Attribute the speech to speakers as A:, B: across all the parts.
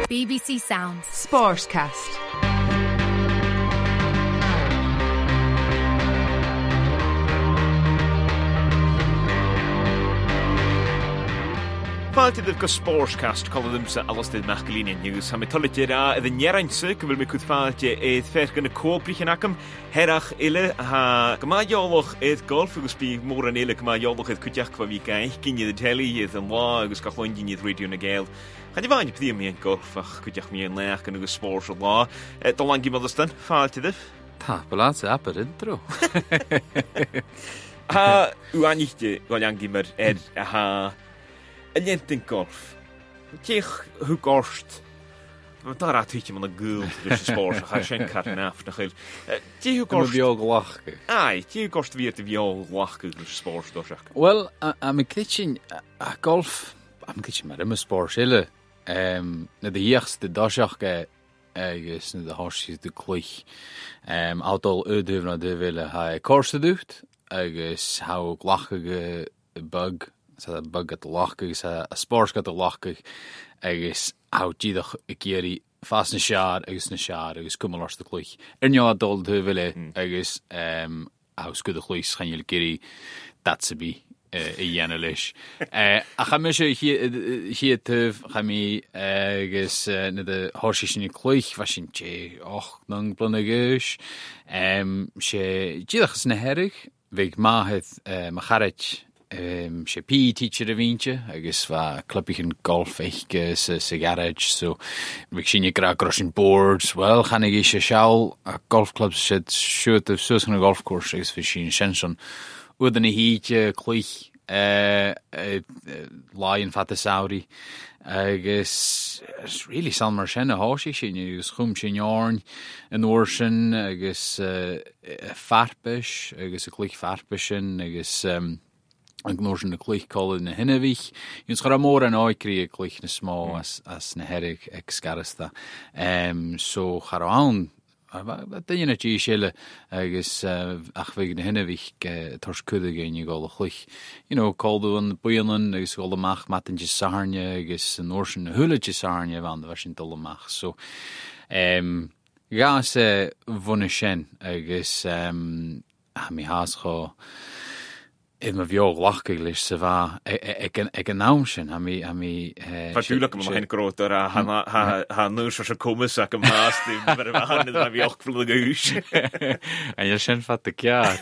A: BBC Sounds.
B: Sportcast.
C: Fáiltíadh go Sportcast cholamsa alastid Machgalín News. Ha mi tollite ra iddyn nierainse gyfyl mi cwth fáilte eith ferch yn y cwbrych yn acam herach ile ha gyma iolwch eith golf agos bi môr yn ile gyma iolwch eith cwtiach cwa fi gaich gynydd y teli eith yn la agos gachlon gynydd radio na gael. Chad i fain i pyddi mi yn golf ach cwtiach mi yn leach yn agos sport o la. Dolan gymod ystan, fáiltíadh?
D: Ta, balans e apar intro.
C: Ha, yw anichte golan gymod ha... Yn golf. Tiech hw gorst. Mae'n dar at eich yn y gwyl dys y sport. Ach ar sien car naff. Tiech hw gorst.
D: Yn y fiol glach.
C: Ai, tiech hw gorst fi at y fiol glach dys y sport dos ac.
D: Wel, am y kitchen, golf, am y kitchen, mae'r ymwy sport ile. Na dy hiachs dy dosiach agos na dy horsis dy clwych. Awdol ydyf na dy fyle ha cors y dwcht. Agos haw glach ag bug. Sa bug at the loch agus a sport gat the loch agus how dídach I géri fast na siar agus cumulars the clwych Ernia dol de vile agus how skud the clwych chan géri datsabi yanalish a chamisha hi tuv chami agus na the horsis in clwych fashin che och nang blanagus she dídach na herig vig mahet macharach sé PE teacher a víntje, agus va clubich golf eiche sa garage, so vik sinne gra grosin boards, well, channig is a shawl, a golf club shed shoot of susan a golf course, agus vi sin shenson, udan a hietje, clich, lion fata sauri, agus really salmar shen a hoshi sin, agus chum sin yarn, an orsin, agus farpish, agus a clich farpishin, agus an gnorsyn y clich colin na hinnavich. Yw'n sgwr amor an oicri y clich na smó as na herig ag sgarasta. So char o awn, dyn yna gi siile agos ach fig na hinnavich tors cwdig ein I gol y clich. You know, coldu an bwylan agos gol y mach matan gys sarnia agos an orsyn na hwla gys sarnia fan da fasyn dol y mach. So, gas fwna sien agos mi has cho in my viol lachgelig se va ag an naamsin ha mi
C: Fatúlach am hen groter a ha nus as a kumus ac am haast ver han a vi och full gus.
D: En je sen fat de kjaar.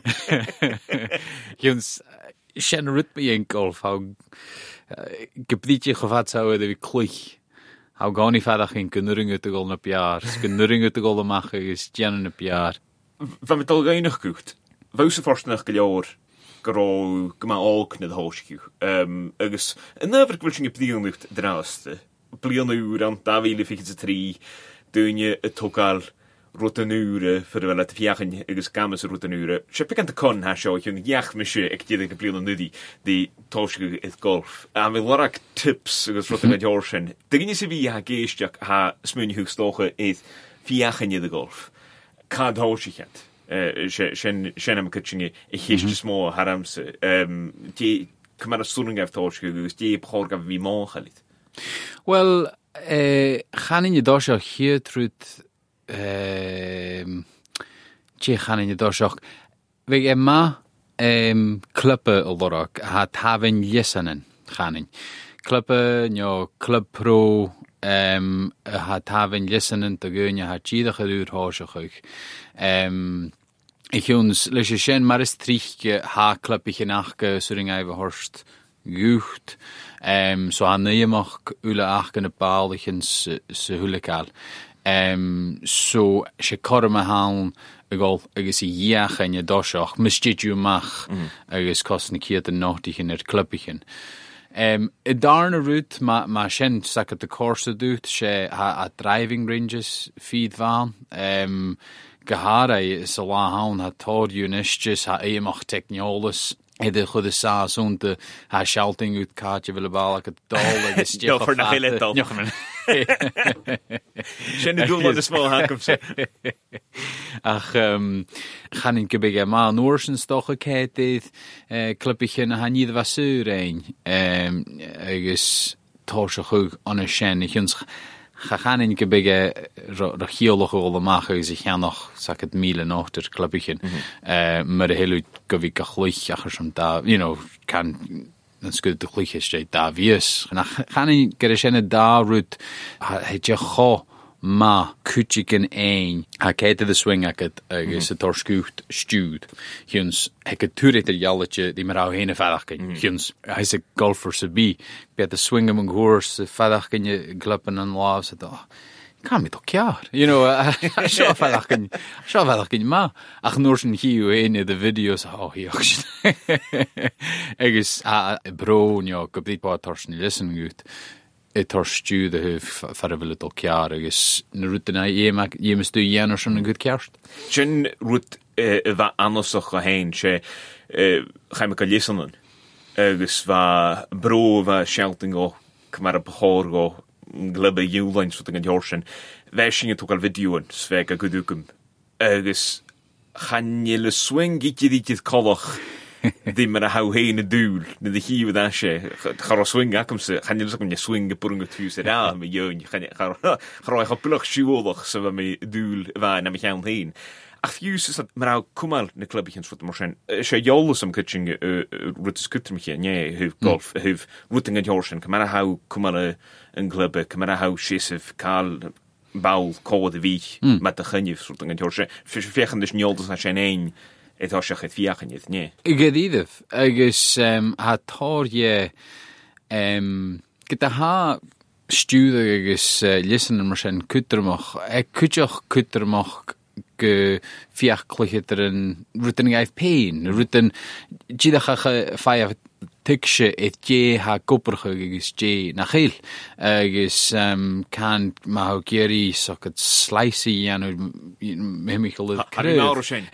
D: Juns sen ritme in golf how gebiedje gevat zou de klich. How gani fadag in kunnuring ut de gol na jaar. Kunnuring ut de gol mache is jen na jaar.
C: Van met al geinig goed. Wose forstnig gejoor. Gro gyma olc na dhosgiw. Agus, yn nyfr gwil sy'n gyblion yw't draste. Blion yw'r an da fili ffig y tri. Dynnu y togal rotanure fyrir vel at fiachan agus gamas rotanure. Se pekant kon ha seo hyn iach mysio ag dydd ag blion nyddi di tosgiw eith golf. A mi lorag tips agus rotan ag horsen. Dygyn i si fi ha geisdiach ha smyn hwg stocha eith fiachan ydd y golf. Cad hosgichant. Shen am kitchinge hichte smó haramse die kemar sunning af torske gus die porga vi mon khalit
D: Well khanin je dosh hier trut khanin je dosh we ma kluppe lorak hat haven yesanen khanin kluppe no club pro hat haven yesanen te gunje hat jeder geduur hoosig Ich uns leis shen maris trich ha klappich nachge suring over horst gucht so han neemach ule achgene baalichens se hulekal so she korma haun egol agus iach en je doshach misjit you mach agus kosten kiet en nachtig in het klappichen darna route ma shen sakat de course doet she ha driving ranges feed van Gahara is a la haun ha tord unistis ha eamach technolos Ede chud is saas unte ha shouting ut kaartje willen bal ek het dol agus
C: Jo for na hele dol. Schön du wat is wel hakom se.
D: Ach gaan in gebege ma Noorsen stoche keet klippige ha nie was ein agus tosche goed an shen ich uns Chachanin go big chiolach óla amach agus I cheannach sacad míle náchtar clubichin mar a héú go bhí go chluich achar sem da, can an scud de chluich is da víos. Chanin go sinna dá rút heide cho ma cútigin ein ha céad a swing agad agus a torscút stúd. Huns hecad túreit jalletje die mar á héna fadachcin. Huns heis a golfer sa bí bead a swing am an gúr sa fadachcin glupan an lá sa Can mi do cear. Seo fadachcin ma. Ach nóir sin hiú éine de videos híoch sin. Agus brón go bdípá torsni listen gút. Torstú de fer a bhfuil do cear agus na ruútainna dhéimestú dhéanaar sin an gúd ceart.
C: Sin rút a bheith anasach a hain sé chaime go lésanan agus bheit bró bheith sealting go mar a bachór go glibbe dúlain so an dheorsin bheith sin tú gal videoan sve a goúcum agus chaine le swing gíiad colach Dí mar a hauhéin a dúl na de híú a sé char swing acumsa chanil go ne swing a burung a tú sé rá me dún charráid chopulach siúlach sa bheit mé dúl bheit na me chean hain. Ach fiús is mar á cumal na clubbichen fut mar sin sé jólas am kitching rutas kutrmiche né huv golf huv ruting an jorsin kam a hau cumal an clubbe kam a hau sisif kal baul có de ví met a chunneh ruting an jorse fechen dus jólas na sé ein Tá seach it fiachanid, né?
D: I gadíadh, agus táir go ha stúda agus lisan mar sin cutarmach, cúteach cutarmach go fiach cluiche an rutan gaibh pein, rutan díadacha fáimh tuigse dé ha goparcha agus dé nach chéil, agus can má géirí sochad sliceí dhéanú mimichail
C: Ar sin.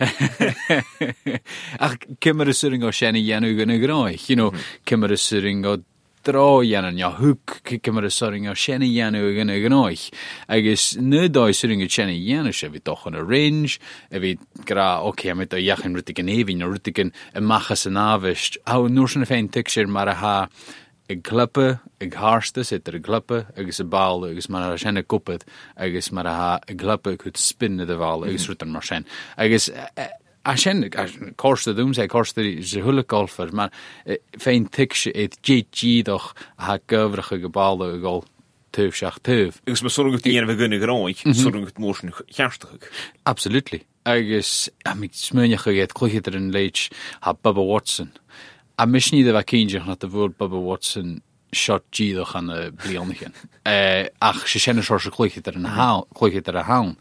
D: Ach cimar a suring ó sinna dhéanú gan na gráich, cimar a suring ó drá dhéanan ja húg cimar a suring ó sinna dhéanú gan na gráich, agus nudáid suring ó sinna dhéanú sé bhí dochan a range, a bhí gra mit a dheachan rutig an éhín, a rutig an machchas an ábhaist, nuair sin a féin tuig sér mar a ha ag cluppe, ag hárstas, a cluppe, agus a ball, agus mar a sinna cupad, agus mar a ha ag cluppe chud spinne de ball, agus rutan mar sin. Agus a sin cósta dúm sé cósta sé thula golfar, mar féin tuig sé GG-doch a ha gofracha go ball a gáil tuh seach tuh.
C: Agus ma sorg ut dhéanamh gunna gráig, sorg ut mór sin chearstach.
D: Absolutely. Agus mi smúneach géad cluichid an leit ha Bubba Watson. A misní de bheith cíneach na a bhúr Bubba Watson shot díadach an a blianachin. Ach sé sinna sór sa cluichid a haun.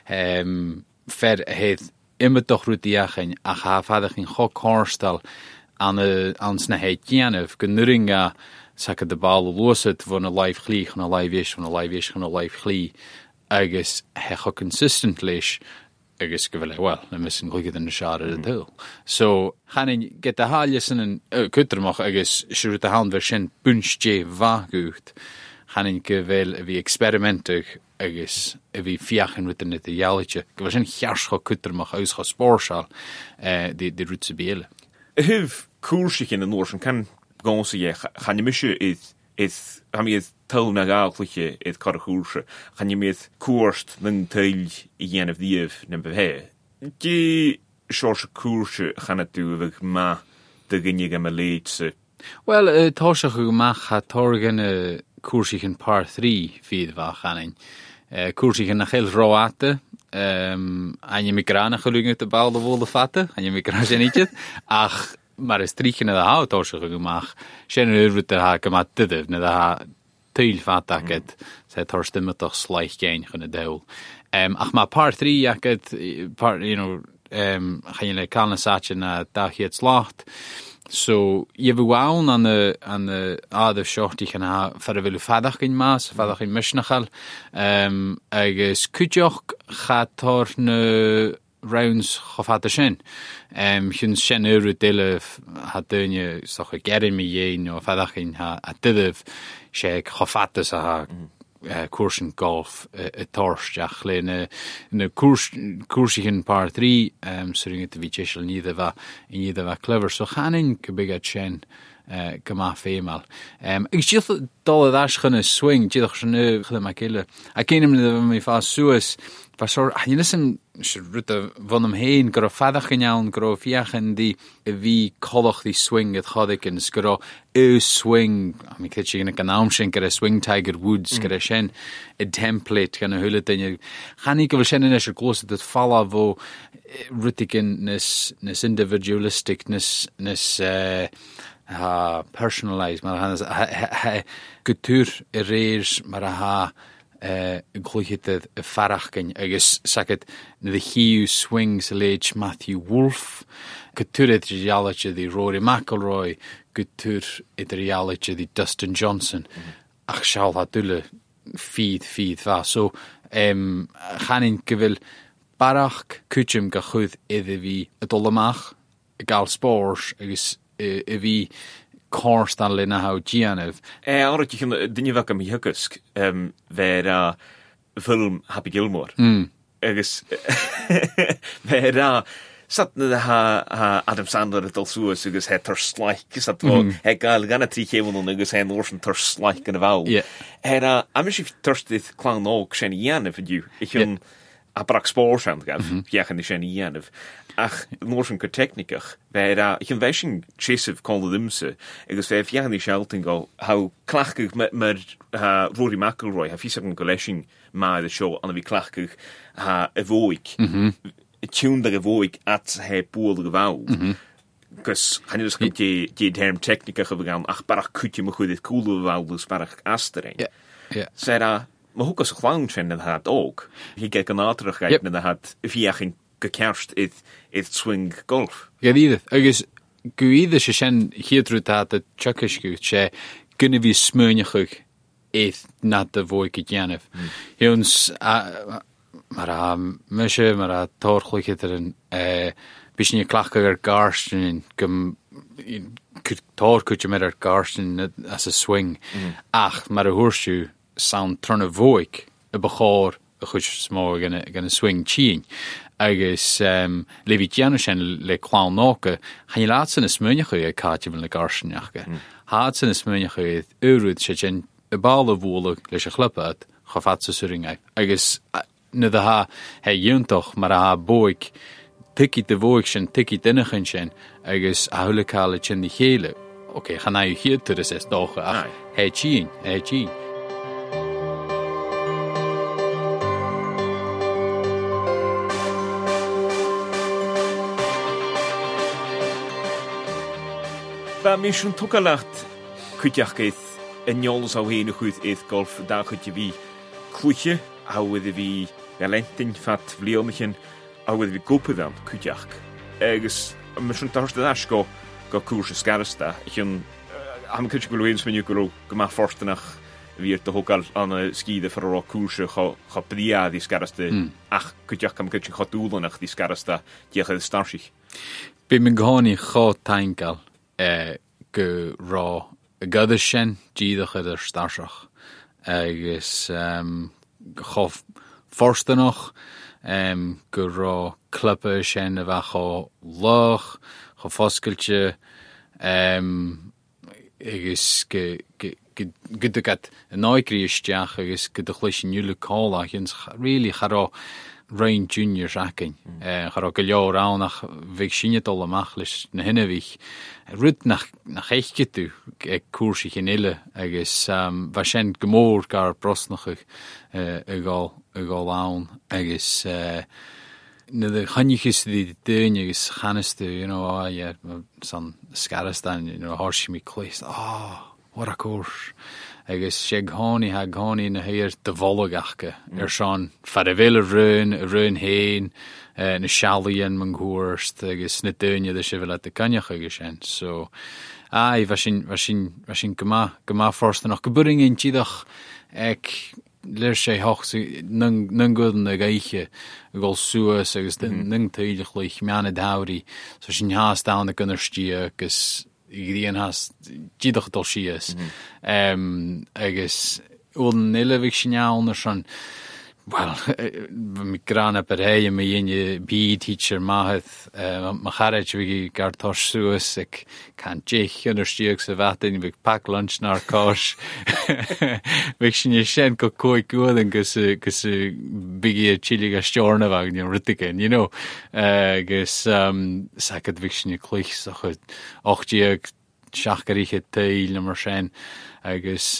D: Fer héad imimedoch rútaíachchain ach ha fadach in cho córstal an sna héid déanamh go nuringa saca de ball luasad bhn a live chlí chun a live-ish chun a live-ish chun a live chlí agus hecha consistent leis agus go bhfuil well na mis an gluigad an na seaar a dul. So chanin get a háile san an cutarmach agus siúr a hán ver sin bunsté bhagút chanin go bhfuil a bhí experimentach agus a bhí fiachan rutan na dialite go bhfuil sin chearscha cutarmach auscha spórsál de rút sa béle.
C: Huv cuasach in an nóir sin can gása chaine miise ha mi tal na gáchliche car a chúrse chaine méad cuast na tail I dhéanamh díomh na bhé. Dé seir sa cuarse chana tú bheith ma de gnne go me léitse.
D: Well, táiseach go meach ha tágan cuasach in par 3 fiad bha chanin. Cuasach in nach chéil rááte, aine mi gránach go luúgin de ball a bhóla fata, aine mi grá sin ítead, ach mar is tríchan a há táiseach go meach sin urút a ha go mat didh na ha tuil fatagad sé társtimmeach sleich géin chun a deil. Ach má par 3 agad chaine le calna sáte na dachiad slácht. So je bhhain an ádah seochtí chuna fer a bhfuil fadach in más, fadach in misnachal, agus cúteoch chatar na rounds chofata sin. Chun sin uru diileh ha duine socha gerin mi dhéin o fadach in ha a diileh sé chofatas a ha cuasin golf a torsteach le na cuasachin par 3 suring a bhí teisiil níad a bheith clever. So chanin go bigad sin gyma fémal. Ag siach dol ddas chynna swing, diolch sy'n chydda mae gile. A gyn ymwneud efo mi ffa suas, fa sor, a hyn ysyn, rwydda fan am hyn, gyro ffadach yn iawn, gyro fiach yn di, y fi coloch di swing yd chodig yn, gyro y swing, a mi cyd sy'n gynnawm sy'n gyda swing Tiger Woods, gyda sy'n y template gan y hwyl ydyn. Chan i gyfer sy'n yn eisiau glwys ydyd ffala fo rwydig yn nes individualistic, nes personalised, mae'r gytwyr yr eir, mae'r yn clwychydydd y ffarach gyn, agos sacad na the Hugh Swings Ledge Matthew Wolf, gytwyr edrych reality di Rory McIlroy, gytwyr edrych reality di Dustin Johnson, ach siawl ha dwle ffydd fa. So, chanin gyfil barach cwtym gachwyd iddi fi y dolamach, y gael spors, agos y fi cors dan lena hau gianef.
C: Arwyd i'ch dyn fel gym i hygysg, fer ffilm Happy Gilmore. Agos, fer sat na ha Adam Sandler y dulsws agos he tyrslaich, sat fo, he gael gan y tri chefn nhw'n agos he nôrs yn tyrslaich gan y fawl. Am eisiau tyrstydd clawn og sy'n ianef ydyw. Ich yn abrak spors aan gaf, fiach yn sy'n ianef. Ach, nôrs yn gytechnicach, ich yn feisyn chesif colod ymse, agos fe fiach yn ei sialtyn go, hau clachgych mae'r Rory McIlroy, ha fisag yn golesyn mae y sio, anna fi clachgych y fwyg, tiwn dag y fwyg at he bwol y gyfawd. Gos, han ydych chi'n di term technicach o fygan, ach barach cwtio my chwydydd cwl o fawd ys barach asterein. Sera, mae hwgos y chlawn sy'n yna had og. Hi gael gynadrach gael yna had fiach yn gekerst it swing golf.
D: Ja, dit. Agus gwydde sy'n hydrwyd dat y tjykysgwyd se gynnu fi smynachwg eith nad y fwy gydjanef. Hwns, mae'r mysio, mae'r torchlwg hydr yn bys ni'n clachgag ar garstyn tor cwtio mae'r garstyn as y swing. Ach, mae'r hwrsiw sound tron y fwyg y bachor y chwys smog gan y swing chyn. Agus lefi gianw sy'n le clawn noca, chan i laat sy'n ysmynach y catio fan le garsyniach. Haad sy'n ysmynach ywrwyd sy'n y bal y fwlwg leis y chlipad, choffat sy'n syringau. Agus nid ha he ywntach mae'r ha bwyg, tygid y fwyg sy'n tygid dynach yn sy'n, agus a hwle cael y sy'n di cheile. Oce, chan ai hyd ys doch, ach, he chyn.
C: Fa mi sy'n togalacht cwtiach gaeth yn iols aw hyn y chwyth eith golf da chwtio fi clwychio a wedi fi galentyn ffat fliomich yn a wedi fi gwpydd am cwtiach. Agus mi sy'n darst ydach go cwrs y sgarasta. Ich yn am cwtio gwylwyn sy'n mynd i'w gyma fforstanach fi dy hogal an y sgyd y ffyrro cwrs y cho briad i sgarasta ach cwtiach am cwtio chodwlonach di sgarasta diach ydy starsich.
D: Be mynd gahoni cho taingal go rá a gada sin díadach idir starsach agus cho forstanach go rá clupa sin a bheith cho lach cho foscailte agus gydagat yn oegriisteach agus gyda chlis yn yw'r colach yn really charó Rain Junior acin. Charó go leor ánach bheith sinne dul amach leis na hinne bhíh. Rud nach éichgitú ag cuasaí in ile agus bheith sin go mór gar brosnachach a gáil ann agus na the chanichis di dyn agus chanistu, san Scaristan, harsi mi clis. What a course. Agus sé gháni ha gháni na hir de volagachke. Sean fad a vile rún héin, na shalíon man gúrst, agus na dúine de se vile de cannach agus sin. So, var sin gama forstanach geburing in tídach ag leir sé hoch nung gudan na gaiche gol suas agus nung tídach leich meanna dauri. So sin haas down na gunnerstí agus Ian has tídach dul sias. Agus úl nile vig sin jaun son Well, mi grana per hei mi ynne BE teacher mahet ma charage vi gartosh suas ek kan jich understieg se vatin vi pack lunch nar kosh vi shin shen ko koi guden gus bigi chiliga storna wagn ritiken you know gus sakat vi shin klich so och jieg schachgerige teil nummer shen gus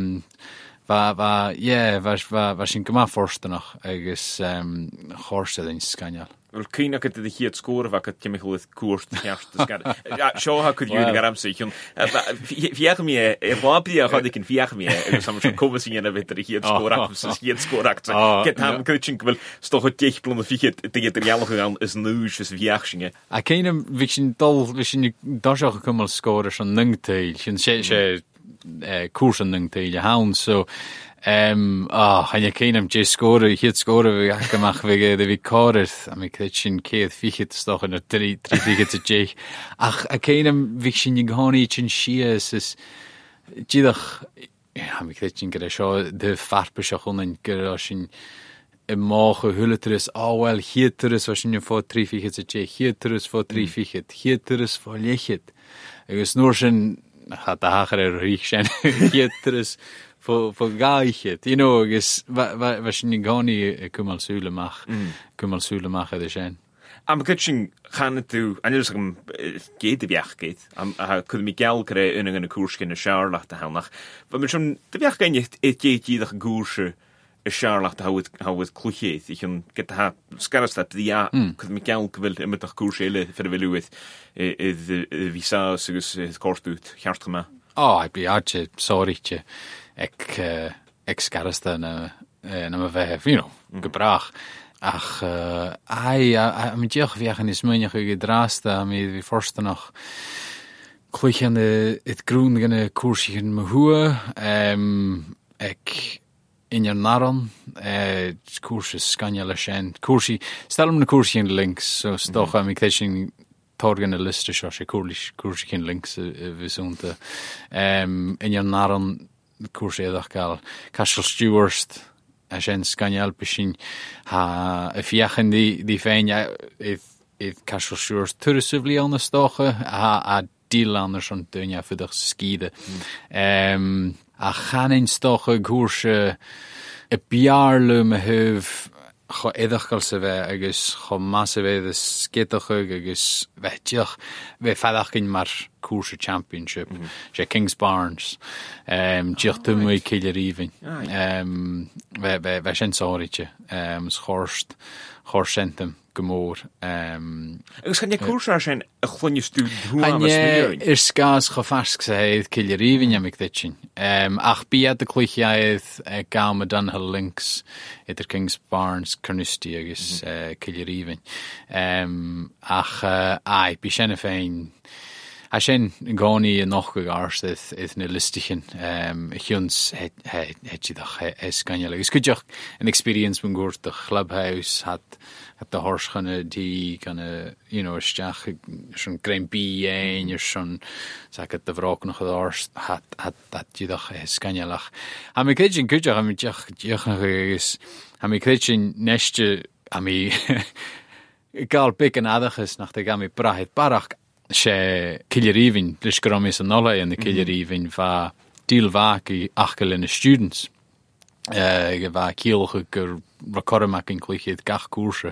D: was sin gema forstanach agus chorse den scanal.
C: Wel, cynnig ydy dy hyd sgwr fag ydy mi chlydd cwrt hiarst ysgar. Sio ha cwyd yw'n garam sy'n fiach mi wabi a chodig yn fiach mi agus am sy'n cofys i'n yna fydr i hyd sgwr ac sy'n hyd sgwr ac get ham cwyd sy'n gyfel stoch o deich blwn o fichyd digyd yr ialwch yn ys nŵs ys fiach sy'n
D: a cynnig fi sy'n dosioch cymol sgwr ys o'n nyngteil sy'n koersen ng tegen hound so han je keinem je score hit score we gemacht wege de vi koret am kitchen keet fichit stoch in 3 fichit te je ach a keinem viction gehoni chin shies is jidach am kitchen gere scho de farpesach un gerashin moge hulletres wel hieteres was in voor 3 fichit te je hieteres voor 3 fichit hieteres voor lichet is nur schon hat da hacher richen hieteres for gaichet you know is was ni goni kumal sule mach de schen
C: am kitchen gaan tu anders geht de weg geht am kun mi gel kre in een koers in de Charlotte te hanach maar met zo'n de weg kan je het jeder koerse een Charlotte hou het kluchet ik kan get ha skaras dat ja kun mi gel wil met de koers hele voor de wiluet de visa soos het kort uit hartgema
D: ik be sorrytje ek skaras dan na we you know gebracht ach met je wegen is mijn gedraasta met wie forste nog kluchen het groene koersje in me hoe ek in je naron koersjes scanjale schen koersie stel hem de koersje in links zo toch am ik tegen torgen de liste zo koersje in links we zonte in je naron koersje dag gal Castle Stewart a sin scanal pesin ha a fiachan die fein if Castle Stewart turisively an stoche a deal anders an dunja fudach skide a chanin stoche goerse a biarle me hev cho edachgal se ve agus cho masse ve de sketoch agus vetjach ve fadachkin mar koerse championship je Kings Barnes jich tumui killer even ve sin soritje chorsentem gemoor
C: agus kan je koerse zijn a chonje stu
D: skas cho fask se heid killer even ja mik ditchin ach bi at de kluchjaid gaam dan hel links it er Kings Barnes Carnoustie agus killer even ach ai bi sin fein a sin goni noch gegars is ne listichen huns het je doch es kan je is good an experience when goort the clubhouse hat de horse die kan you know stach schon grein B en je schon sagt de vrok nog gedars hat dat je doch es kan je lach am kitchen good am is am kitchen nestje am gal pick en adages nach de gami prahet parach sé killerivin lis gomis an nolla in de killerivin va dealvak I achgelenne students ge va kielge gur rekormak in klichit gach koerse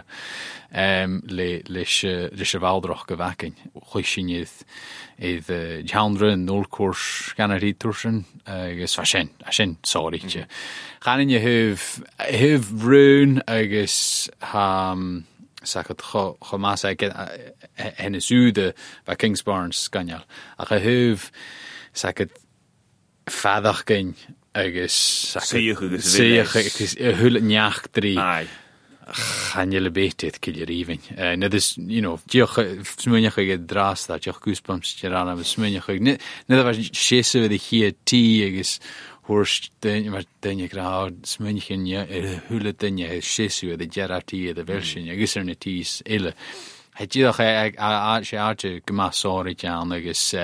D: lis waldroch gewaking chlisin is genre nul koers gannerie tursen gus sin sorrytje gaan in je hev run agus sagt chomas en zuide bij Kings Barnes scanjal a gehuv sagt fadach gin agus hul njaach 3 gaan jullie beter killer even net is you know smunjach get drast dat joch goosebumps gerana smunjach net was shese with the here tea agus horst den je graag smunchen je hulle den je shessu de gerati de version je giserne tis ille het je doch a gemassori jan agus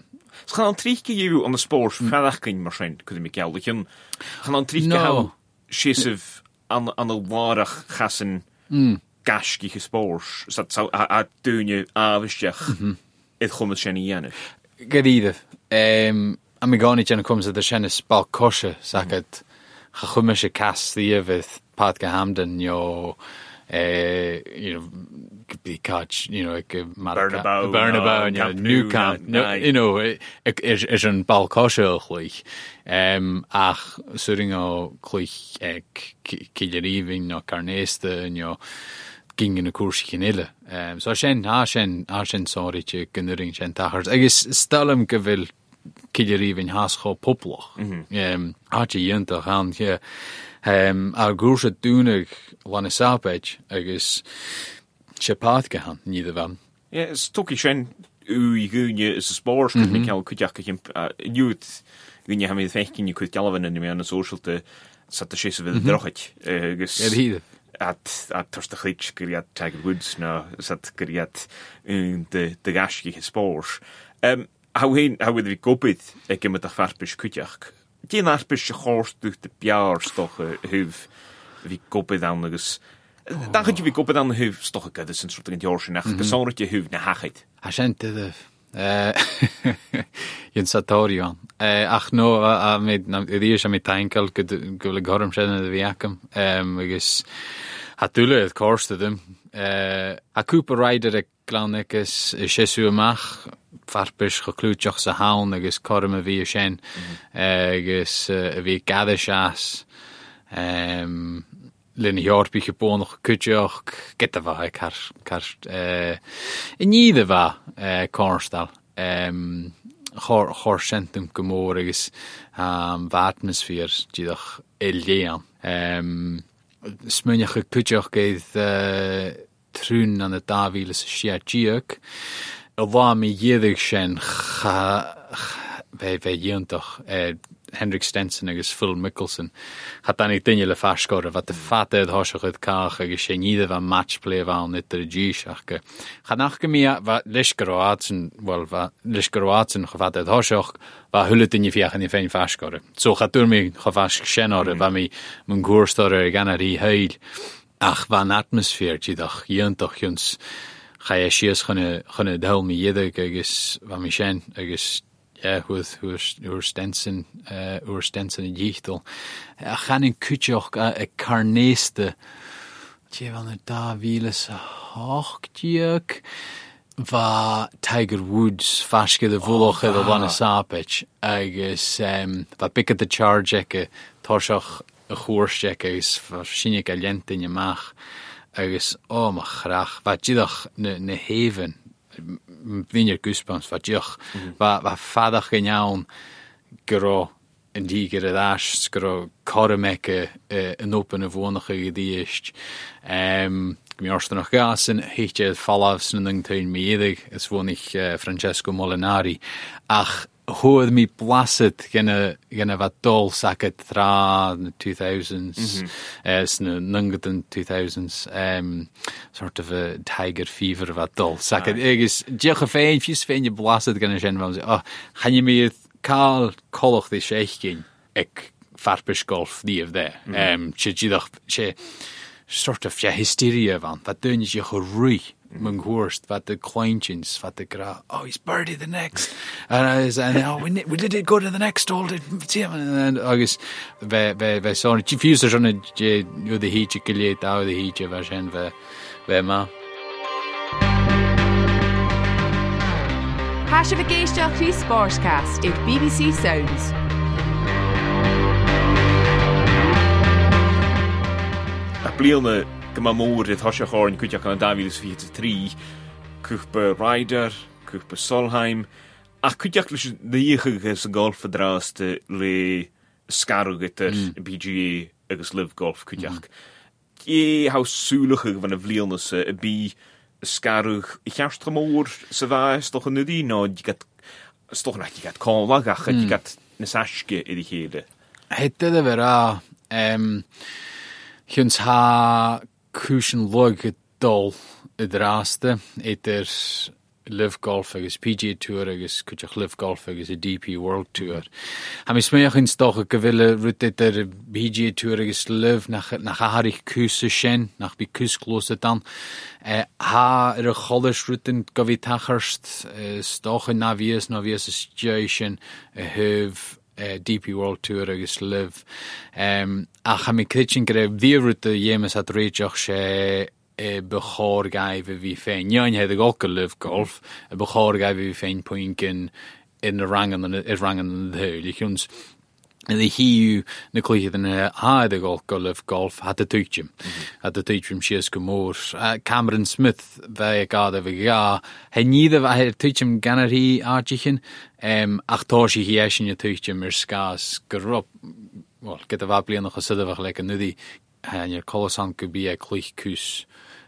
C: gaan 3 keer you on the sport vandaag kan maar zijn kun je gaan aan 3 keer Shisif an y warach chasen gasgi gespors. So a dúne avistach it chumad sin ianne.
D: Gydídd. A mi gani jen comes at the shennis bal kosher saket chachumish cast the with Padga Hamden be catch Bernabeu New Camp is an bal kosher chlich ach suring o chlich killeriving no carneste ging in a course kinille so shen sorry che gunning shen tachers I guess stalem gevil killeriving hascho poploch had je juntach aan je our goerse doenig wanne sapage I guess Chapath gehan neither van
C: yeah it's toki shen u gunje is a sport Michael kujak youth gunje ha me thinking you could galvan in the social te sat the shis of the drochit guess at the glitch geriat Tiger Woods no sat geriat de gaski sport how would we go with ek met the farpish kujak die narpish horse durch de bjaars toch huv vi go with dan dus dan gaat je wie kopen dan huv toch ik dat is een soort in jorse nach gezond je huv na hagit
D: Hasente de in Satorian ach no met is met tankel gule gorm zijn de wiakem guess hatule het koste dem a Cooper Rider ek klanikes Jesu mach farpish gekluutjach sa haun agus korme vi shen agus vi gadeshas Lynn Jorpi geboren kutjoch get der war kar in jede war Cornstal hor sentum gemoriges atmosfeer die doch eljean smunjach kutjoch geith trun an de daviles shiajiek wa mi jedig shen ve juntoch Hendrik Stenson agus Phil Mickelson had dan ik dinge le faskore wat de fatte hosch het kach agus nide van matchplay van net de G-schach gaat nach gemia wat liskroatsen wel wat liskroatsen gevat het hosch wa hulle dinge viechen in fein faskore so gaat dur mi gevask shenore wa mi mun goorstore ganari heil ach van atmosfeer die dag juntoch juns ga je shies gonna deel mi jede agus wa mi shen agus who'r Stenson in jichtel. Gaan in kutjoch a carneste. Tje van da wieles hoogtjuk. Va Tiger Woods faske de voloch de wanne sapech. Agus va picket de charge eke torshach a goorstjek is verschinek alent in je maag. Agus ma graag. Va tjidach ne heven. Vinjer goosebumps wat joch wat vader geniaal gero en die geredash gero kormeke een opene woonige gediest Gmiorsten nog gasen heet je falafsnung tein meedig es woon ik Francesco Molinari ach hoed mi placid genne wat dol saket tra 2000s nungeten 2000s sort of a tiger fever wat dol saket is jige feintjes vind je placid genne gen van gaan je me kaal kolch de sheikin ek farpish golf die of there che sort of hysteria van wat doen je gerui Mung Horst, wat the Quaintins, wat the gra. He's birdie the next, and we did it go to the next hole. And August, we saw it. Fusers on it. You the heat, you killet out the heat. You version we ma.
A: Hasha Vageisha Chris Sportscast at BBC Sounds.
C: A blione. Gymamwr idd hosio chorn cwydioch an Davies 43 cwchba Ryder, cwchba Solheim a cwydioch lys ddych ys y golf y dras le sgarw gyda'r PGA agos live golf cwydioch haw sŵlwch ag fan y flielnys y bi sgarwch I chawst gymawr sydd a stoch yn ydi no stoch na di gad colag ach di gad nesasge iddi hele
D: Hette det vera Hyns ha Cushion log dol y draste, Live Golf agus PGA Tour agus cúteach Live Golf agus a DP World Tour. Ha mi sméach in stocha go bhfuile rutit ar PGA Tour agus Live nach aharich cúsa sin, nach bí cús clósa dan. Ha ar a cholis rutin go bhí tacharst stocha na bhíos a situation a hyf DP World Tour agus Live. Ach ha mi critsin gyda fi rwyd y iemas at reidioch sé bechor gaif y fi fein. Nian hedd y golca Live Golf, y bechor gaif y fi fein pwyngyn in y rangan yn y ddeul. Ich ons, ydy hi yw na clychyd yn haid y golca Live Golf had y twytjum. Had y twytjum sias gymor. Cameron Smith fe gada fe ga. He nidda fe twytjum gan ar hi argichin. Ach tor si hi eisiau y twytjum yr sgas gyrwb. Wel, gyda fa blian o'ch asydda fach leg yn nyddi. Ni'r colosan gybi e clych cws.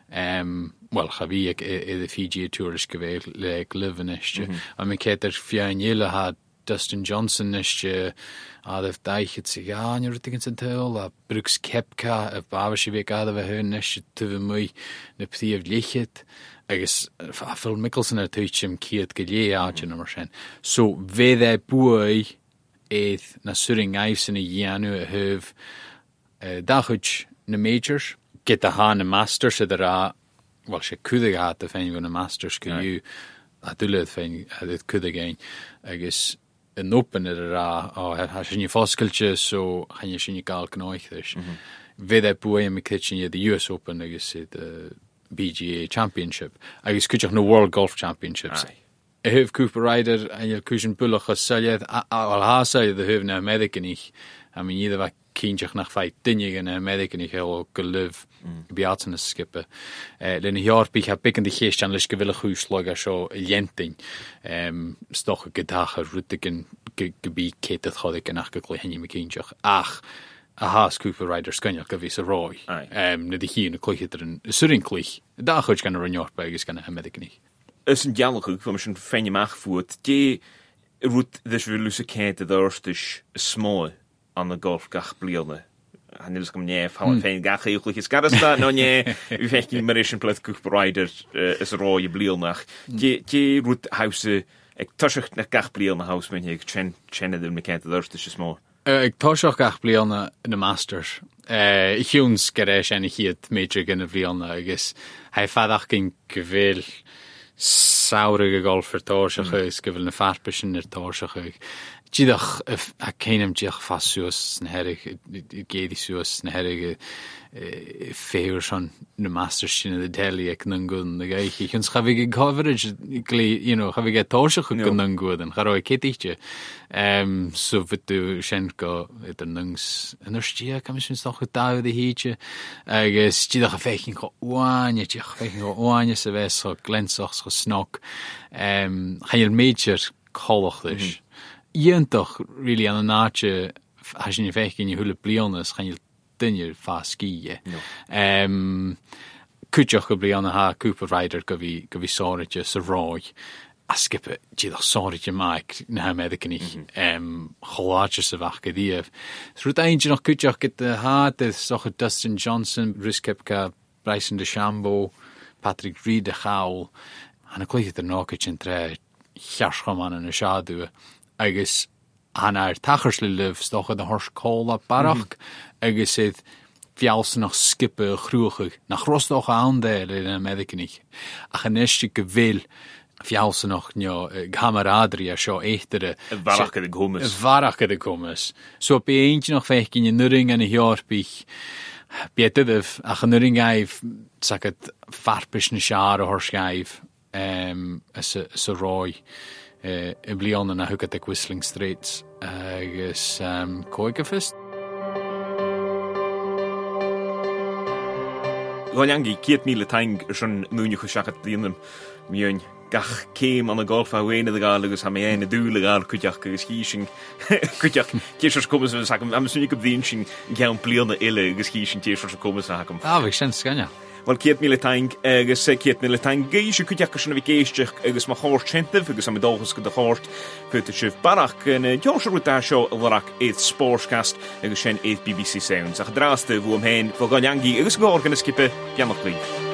D: Wel, cha fi y Fiji Tour ysgyfeir leg Live yn eisiau. A mi cedar fiain ila had Dustin Johnson eisiau a ddef daich et sig ni'r rydych yn syntol a Brooks Koepka a bafas i fe gada fe hyn eisiau tyfu mwy na pthif lichyd agos Phil Mickelson ar twytsim ciad gylie adjan am ar so fe dde bwy eith na suring aif sy'n y ianu a hyf dachwyd na majors gyda ha na masters ydych a wel se cwdig a dy fein fwn na masters gyda a dwyledd fein a dyd cwdig ein agos yn open ydych a sy'n i fosgyltio so chan i sy'n i gael gnoich ddys fe dde bwy am y cytsin i the US Open agos sydd BGA Championship agos cwtioch na World Golf Championships hyf Cooper Ryder a ni'r cwysyn bwlwch o syliad a syliad y hyf na meddyg yn ich a mi nidda fa cyntiach nach fai dynig yn meddyg yn ich o gylyf biat yn ysgypa lyn i hior bych a byg yn di cheistan lys gyfil y chwyslog a sio lientyn stoch y gydach a rwydig yn gybi cetydd chodig yn ach gyglai hynny mi cyntiach ach a has Cooper Ryder sgynniach gyfis y roi nid i hi yn y clychyd yn syrin clich da chwyd gan yr unior begys gan y meddyg yn ich
C: Ys yn dialwch ag, fam sy'n ffein ymach fwyd, di rwyd ddys fi lwys y ced y ddorstys y smoi an y golf gach bliolna. Hanner ysgam nef, hawan ffein gach eich lwch ysgaras da, no nie, fi fech yn myris yn pleth Cooper Ryder ys roi y bliolnach. Di rwyd haws y, ag tosach na gach bliolna haws mewn ag chen edrych yn y ced y ddorstys y smoi.
D: Ag tosach gach bliolna yn y Masters. Ich hwns gereis en i chiad major gan y bliolna, agos hai ffadach gyn gyfil saurige golfer torsach ys gyfil na farpys yn yr torsach ys. Dydach a ceinam diach fasiws na herig, geidi siws na herig ffeir son na Masters sy'n y deli ac nangwyd na gaich. Ich ons chafig coverage, chafig torsach ac nangwyd yn charoi cedichtio. So fydw sy'n go ydyn nangs yn ystia, cam sy'n stoch o dawdd i hydja. Agos dydach a fechyn go wanya, diach fechyn go wanya sa fes o glensoch so snog. Chael major coloch ddys. Iantach, really, an naartje, als je niet in je hulle bliones, gaan je dinner fast skiën. Kutjach go bliana ha Cooper Ryder go vi soretje sa roy. A skippe, jidach soretje maik, na ha medicin ich, cholaatje sa vach gedief. Srut eintje nog kutjach get de ha, de soch Dustin Johnson, Brooks Koepka, Bryson DeChambeau, Patrick Reed de Gowell, en ik lees er nog iets in tre, jarschaman en een schaduwe. Agus hana tachars le Live stoch a hors cola barach agus sydd fials noch skippe chrúchig nach rostoch aandeel in Americanich ach an esti gyfil fials noch gameradri a sio eitere
C: varach
D: de gomes so be eentje nog fech in je nuring en a hiorpich bietydyf ach a nuring aif sag het farpish na siar a hors gaif as a roi y blion yna hwgad ag Whistling Straits agos coegafist.
C: Gwaeliangi, 4,000 tang sy'n mwynhwch o siagat blianam miwn gach cêm an y golf a wein y gael agos ham ein y dŵl y gael cwtiach agos hysyn cwtiach tiesors cwmys yn sacam am swn i gyfdyn sy'n gael blion y ile agos hysyn tiesors cwmys yn sacam.
D: Fi sy'n sgania.
C: Wel 4,000 tang agos 4,000 tang geis y cwtiach sy'n fi geisdiach agos ma chors chentaf agos am y dolchus gyda chors fydd y sif barach yn diolch ar wyda sio y lorach eith Sportscast agos sy'n eith BBC Sounds ach dras dy fwm hen fo Gwaeliangi agos gwrg yn ysgipa bianach blif.